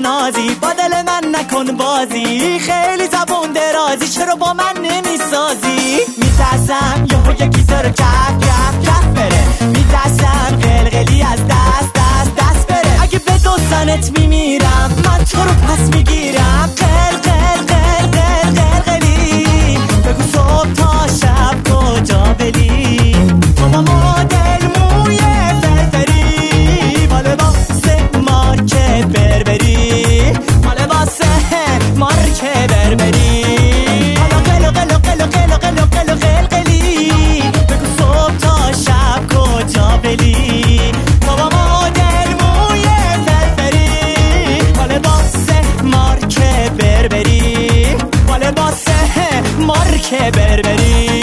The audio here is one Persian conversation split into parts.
نازی، با دل من نکن بازی، خیلی زبون درازی، چرا با من نمیسازی؟ میترسم یهو یکی تو رو کف کف کف بره، میترسم قلقلی از دست بره، اگه به دوستانت میمیرم من تو رو پس میگیرم. قل قل قل قل قلقلی، بگو صبح تا شب کجا بلی، تو با مدل موی فرفری، مال واسه مارک بربری، مال واسه مارک بربری، حالا قلو قلو قلو قلو قلو قلو قلقلی، بگو صبح تا شب کجا بلی، تو با مدل موی فرفری، مال واسه مارک بربری، مال واسه مارک بربری.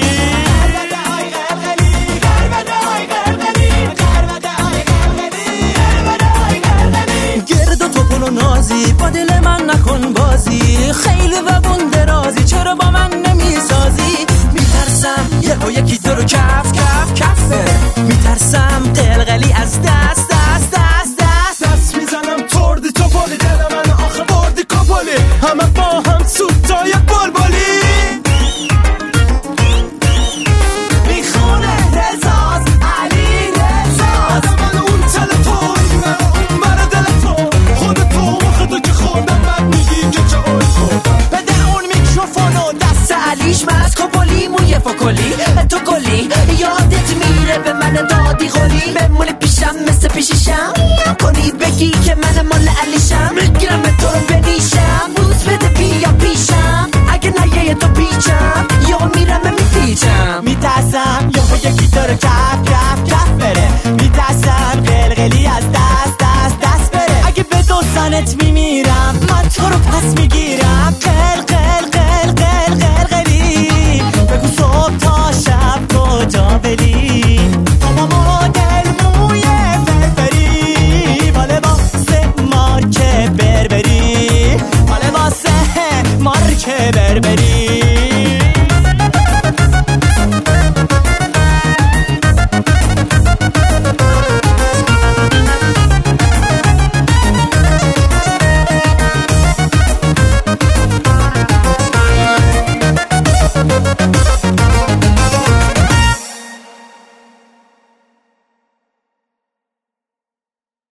نازی با دل من نکن بازی، خیلی وبون درازی، چرا با من نمیسازی؟ میترسم یکی تو رو کف کف کف بره، میترسم قلقلی از